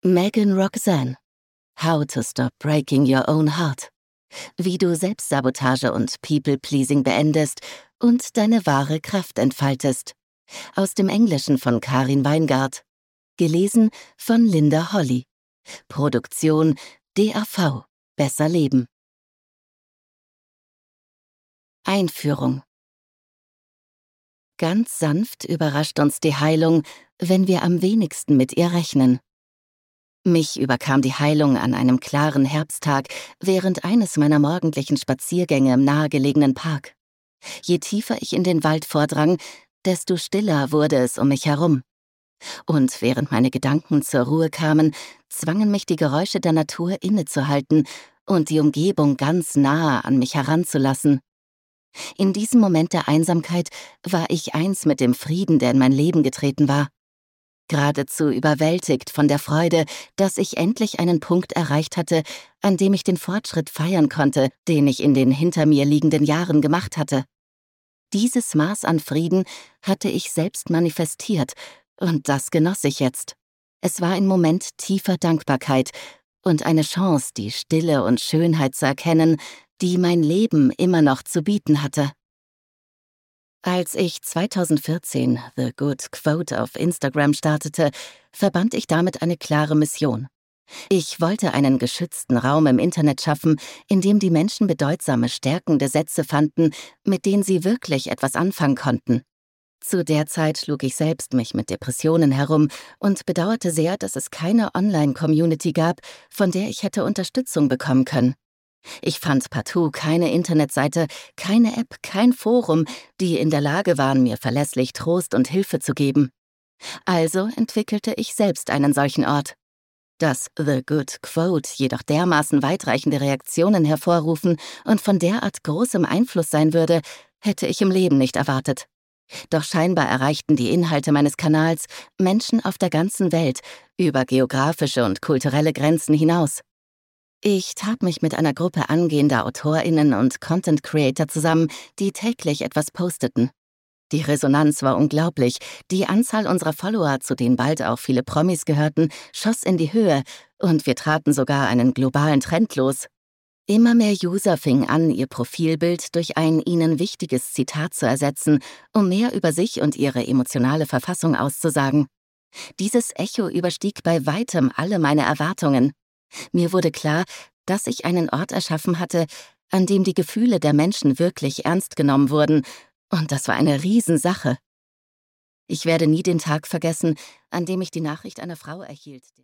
Megan Roxanne. How to Stop Breaking Your Own Heart. Wie du Selbstsabotage und People-Pleasing beendest und deine wahre Kraft entfaltest. Aus dem Englischen von Karin Weingart. Gelesen von Linda Holly. Produktion DAV. Besser Leben. Einführung. Ganz sanft überrascht uns die Heilung, wenn wir am wenigsten mit ihr rechnen. Mich überkam die Heilung an einem klaren Herbsttag während eines meiner morgendlichen Spaziergänge im nahegelegenen Park. Je tiefer ich in den Wald vordrang, desto stiller wurde es um mich herum. Und während meine Gedanken zur Ruhe kamen, zwangen mich die Geräusche der Natur innezuhalten und die Umgebung ganz nahe an mich heranzulassen. In diesem Moment der Einsamkeit war ich eins mit dem Frieden, der in mein Leben getreten war. Geradezu überwältigt von der Freude, dass ich endlich einen Punkt erreicht hatte, an dem ich den Fortschritt feiern konnte, den ich in den hinter mir liegenden Jahren gemacht hatte. Dieses Maß an Frieden hatte ich selbst manifestiert, und das genoss ich jetzt. Es war ein Moment tiefer Dankbarkeit und eine Chance, die Stille und Schönheit zu erkennen, die mein Leben immer noch zu bieten hatte. Als ich 2014 The Good Quote auf Instagram startete, verband ich damit eine klare Mission. Ich wollte einen geschützten Raum im Internet schaffen, in dem die Menschen bedeutsame, stärkende Sätze fanden, mit denen sie wirklich etwas anfangen konnten. Zu der Zeit schlug ich selbst mich mit Depressionen herum und bedauerte sehr, dass es keine Online-Community gab, von der ich hätte Unterstützung bekommen können. Ich fand partout keine Internetseite, keine App, kein Forum, die in der Lage waren, mir verlässlich Trost und Hilfe zu geben. Also entwickelte ich selbst einen solchen Ort. Dass The Good Quote jedoch dermaßen weitreichende Reaktionen hervorrufen und von derart großem Einfluss sein würde, hätte ich im Leben nicht erwartet. Doch scheinbar erreichten die Inhalte meines Kanals Menschen auf der ganzen Welt, über geografische und kulturelle Grenzen hinaus. Ich tat mich mit einer Gruppe angehender AutorInnen und Content-Creator zusammen, die täglich etwas posteten. Die Resonanz war unglaublich, die Anzahl unserer Follower, zu denen bald auch viele Promis gehörten, schoss in die Höhe und wir traten sogar einen globalen Trend los. Immer mehr User fingen an, ihr Profilbild durch ein ihnen wichtiges Zitat zu ersetzen, um mehr über sich und ihre emotionale Verfassung auszusagen. Dieses Echo überstieg bei weitem alle meine Erwartungen. Mir wurde klar, dass ich einen Ort erschaffen hatte, an dem die Gefühle der Menschen wirklich ernst genommen wurden, und das war eine Riesensache. Ich werde nie den Tag vergessen, an dem ich die Nachricht einer Frau erhielt.